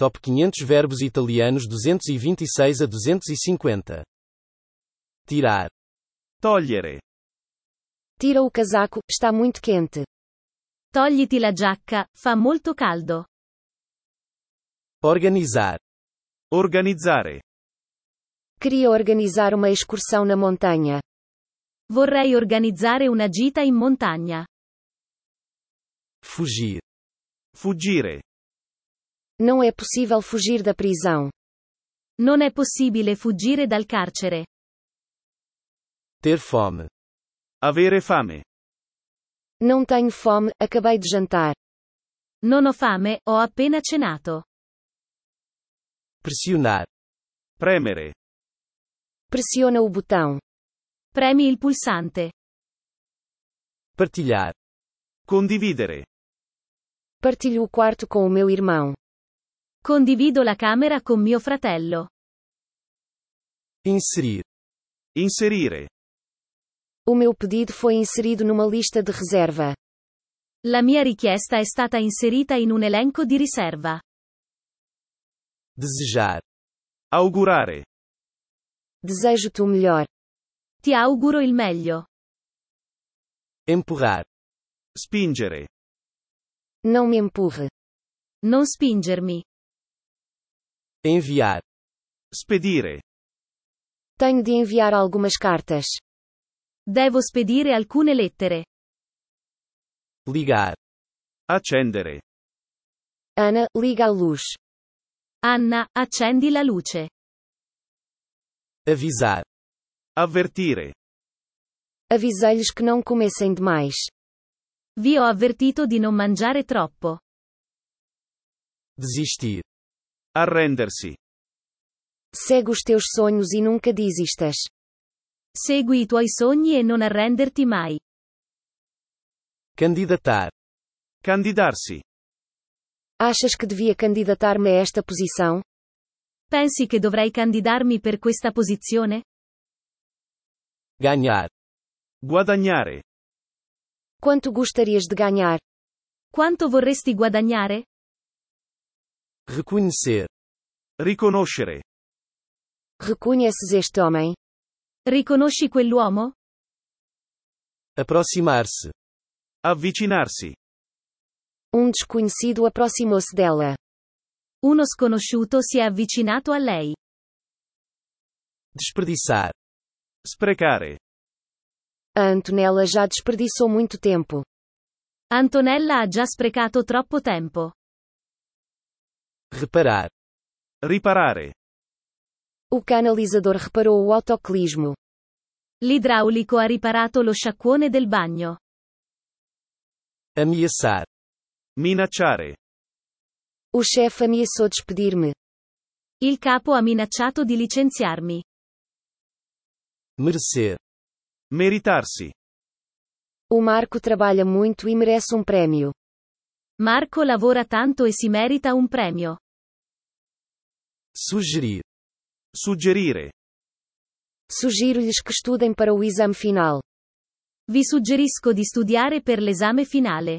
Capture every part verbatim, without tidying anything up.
Top quinhentos verbos italianos duzentos e vinte e seis a duzentos e cinquenta. Tirar. Togliere. Tira o casaco, está muito quente. Togliti la giacca, fa molto caldo. Organizar. Organizzare. Queria organizar uma excursão na montanha. Vorrei organizzare una gita in montagna. Fugir. Fuggire. Não é possível fugir da prisão. Non è possibile fuggire dal carcere. Ter fome. Avere fame. Não tenho fome, acabei de jantar. Non ho fame, ho appena cenato. Pressionar. Premere. Pressiona o botão. Premi il pulsante. Partilhar. Condividere. Partilho o quarto com o meu irmão. Condivido la camera con mio fratello. Inserir. Inserire. O meu pedido foi inserido numa lista de reserva. La mia richiesta è stata inserita in un elenco di riserva. Desejar. Augurare. Desejo-te o melhor. Ti auguro il meglio. Empurrar. Spingere. Não me empurre. Non spingermi. Enviar. Spedire. Tenho de enviar algumas cartas. Devo spedire alcune lettere. Ligar. Accendere. Ana, liga a luz. Anna, accendi la luce. Avisar. Avvertire. Avisei-lhes que não comessem demais. Vi ho avvertito di non mangiare troppo. Desistir. Arrendersi. Segue os teus sonhos e nunca desistas. Segui i tuoi sogni e non arrenderti mai. Candidatar. Candidarsi. Achas que devia candidatar-me a esta posição? Pensi che dovrei candidarmi per questa posizione? Ganhar. Guadagnare. Quanto gostarias de ganhar? Quanto vorresti guadagnare? Reconhecer. Riconoscere. Reconheces este homem? Riconosci quell'uomo? Aproximar-se. Avvicinarsi. Um desconhecido aproximou-se dela. Uno sconosciuto si è avvicinato a lei. Desperdiçar. Sprecare. A Antonella já desperdiçou muito tempo. Antonella ha già sprecato troppo tempo. Reparar. Riparare. O canalizador reparou o autoclismo. L'idraulico ha riparato lo sciacquone del bagno. Ameaçar. Minacciare. O chefe ameaçou despedir-me. Il capo ha minacciato di licenziarmi. Merecer. Meritarsi. O Marco trabalha muito e merece um prêmio. Marco lavora tanto e si merita un premio. Sugerir. Suggerire. Sugiro-lhes que estudem para o exame final. Vi suggerisco di studiare per l'esame finale.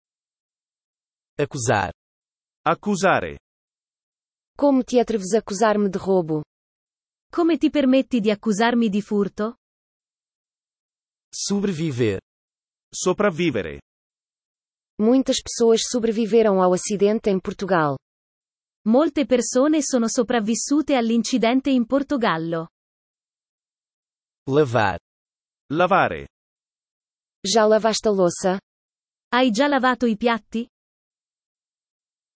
Acusar. Accusare. Como te atreves a acusar-me de roubo? Come ti permetti di accusarmi di furto? Sobreviver. Sopravvivere. Muitas pessoas sobreviveram ao acidente em Portugal. Molte persone sono sopravvissute all'incidente in Portogallo. Lavar. Lavare. Já lavaste a louça? Hai già lavato i piatti?